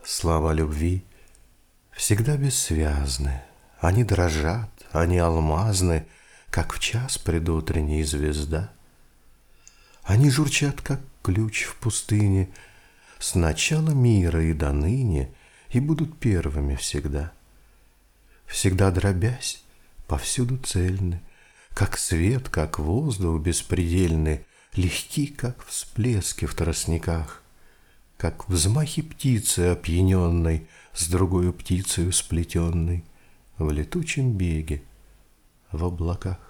Слова любви всегда бессвязны, они дрожат, они алмазны, как в час предутренний звезда. Они журчат, как ключ в пустыне, с начала мира и до ныне, и будут первыми всегда. Всегда дробясь, повсюду цельны, как свет, как воздух беспредельны, легки, как всплески в тростниках, как взмахи птицы опьяненной с другою птицею сплетенной в летучем беге в облаках.